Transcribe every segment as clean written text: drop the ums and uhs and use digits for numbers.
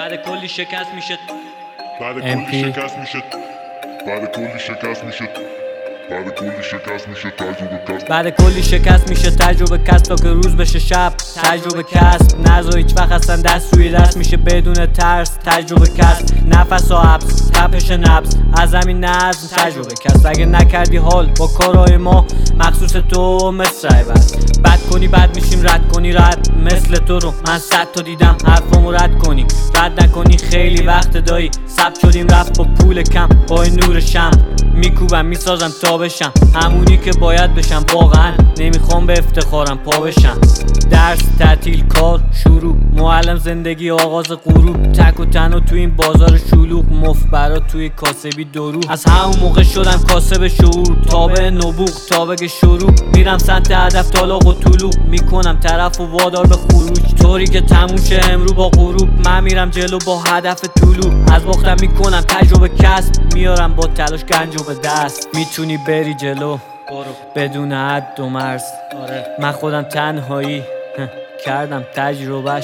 بعد کلی شکست میشه بعد کلی شکست میشه تجربه کسب تا که روز بشه شب. تجربه کسب نذار هیچ وقت اصلا دست روی دست میشه بدون ترس. تجربه کسب نفس و حبس تپش نبض از همین نظم. تجربه کسب اگه نکردی حال با کارهای ما مخصوص تو مصرعه بد کنی بد میشیم رد کنی رد مثل تو رو من 100 تا دیدم حرفمو رد کنی رد نکنی خیلی وقت دایی ثبت شدیم رفت با پول کم با این نور شم میکوبم میسازم تا بشم همونی که باید بشم. واقعا نمیخوام به افتخارم پا بشم. درس تعطیل کار شروع معلم زندگی آغاز غروب تک و تنها تو این بازار شلوغ مفت برا توی کاسبی درو. از همون موقع شدم کاسب شعور تابع نبوغ تابع شروع میرم سمت هدف طلاق و طلوع میکنم طرف و وادار به خروج طوری که تموم شه امرو با غروب. من میرم جلو با هدف طلوع از باختم میکنم تجربه کسب میارم با تلاش گنجو به دست. میتونی بری جلو بدون حد و مرز. من خودم تنهایی کردم تجربهش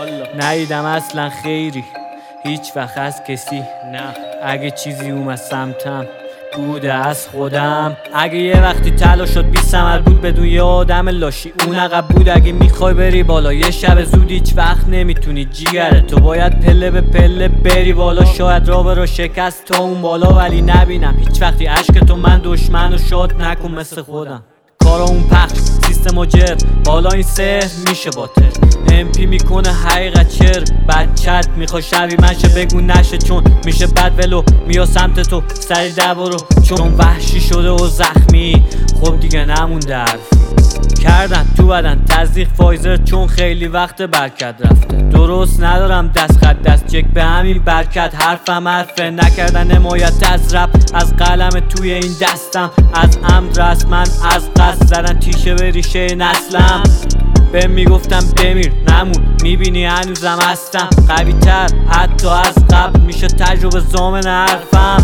ندیدم اصلا خیری هیچ وقت از کسی نه. اگه چیزی اومد سمتم بوده از خودم. اگه یه وقتی تلاش شد بی ثمر بود بدون یه آدم لاشی اون عقب بود. اگه میخوای بری بالا یه شب زود هیچ وقت نمیتونی جیگره تو باید پله به پله بری بالا. شاید راه رو شکست تا اون بالا ولی نبینم هیچ وقتی اشک تو. من دشمن و شاد نکن مثل خودم کارا اون پخش سیستم و جر بالا این سحر میشه باطل امپی میکنه حقیقت چر بچت میخوای شبی منشه بگو نشه چون میشه بد ولو میا سمت تو سری در برو چون وحشی شده و زخمی. خب دیگه نمونده حرفی کردن تو بدن تصدیق فایزر چون خیلی وقت برکت رفته. درست ندارم دست خط دست چک به همین برکت حرفم حرفه نکردن حمایت از رپ از قلم توی این دستم از عمد رسما از قصد زدن تیشه به ریشه نسلم. به میگفتم بمیر نمون میبینی هنوزم هستم قوی تر حتی از قبل میشه تجربه ضامن حرفم.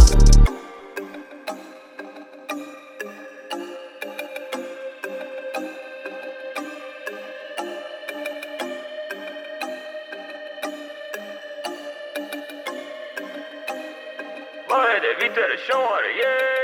ویتر شماره